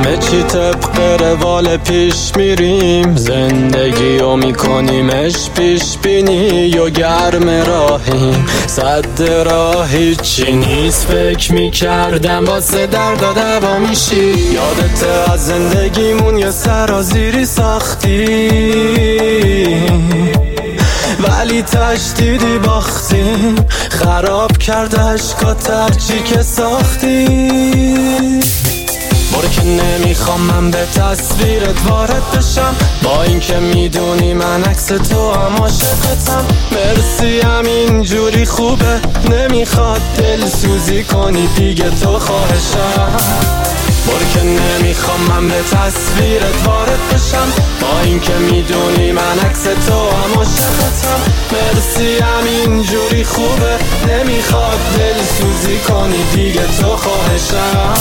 همه چی طبق روال پیش میریم، زندگی رو میکنیمش پیش بینی و گرم راهیم، صد راهی چی نیست. فکر میکردم واسه درد و دوا میشی، یادت از زندگیمون یه سرازیری ساختی ولی تشدیدی باختیم، خراب کرد عشقات هرچی که ساختی. برو که نمیخوام من به تصویرت وارد بشم، با اینکه میدونی من عکس تو هم عاشقتم. مرسی همینجوری خوبه، نمیخواد دلسوزی کنی دیگه تو خواهشم. برو که نمیخوام من به تصویرت وارد بشم، با اینکه میدونی من عکس تو هم عاشقتم. مرسی همینجوری خوبه، نمیخواد دلسوزی کنی دیگه تو خواهشم.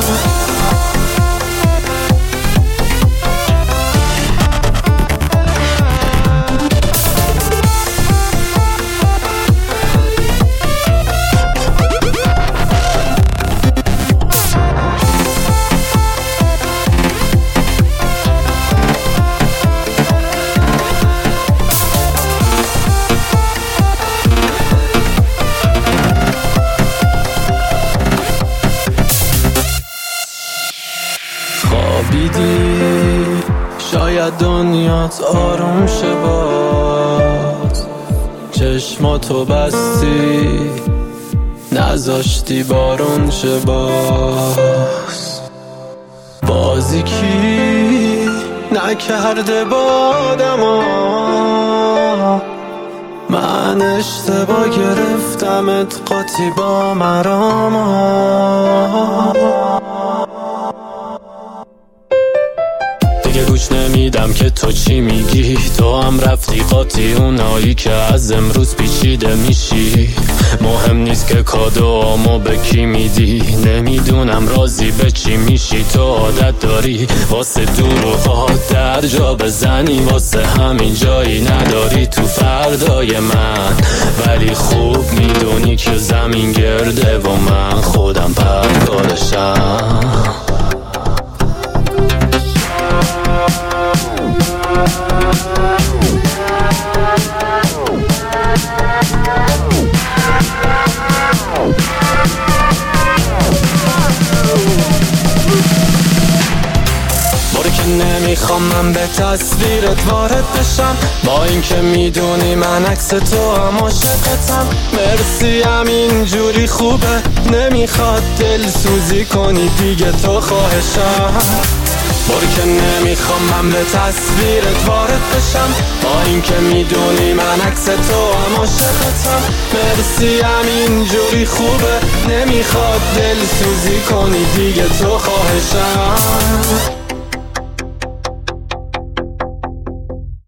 شاید دنیات آروم شه باز، چشماتو بستی نذاشتی بارون شه باز. بازی کی نکرده بادما، من اشتباه گرفتمت قاطی با مراما. دیگه گوش نمیدم که تو چی میگی، تو هم رفتی قاطی اونایی که از امروز پیچیده میشی. مهم نیست که کادوامو به کی میدی، نمیدونم راضی به چی میشی. تو عادت داری واسه دروغا در جا بزنی، واسه همین جایی نداری تو فردای من. ولی خوب میدونی که زمین گرده و من خودم پرگارشم. نمیخوام من به تصویرت وارد بشم، با اینکه میدونی من عکس تو هم عاشقتم. مرسی همینجوری خوبه، نمیخواد دلسوزی کنی دیگه تو خواهشم. برو که نمیخوام من به تصویرت وارد بشم، با اینکه میدونی من عکس تو هم عاشقتم. مرسی همینجوری خوبه، نمیخواد دلسوزی کنی دیگه تو خواهشم.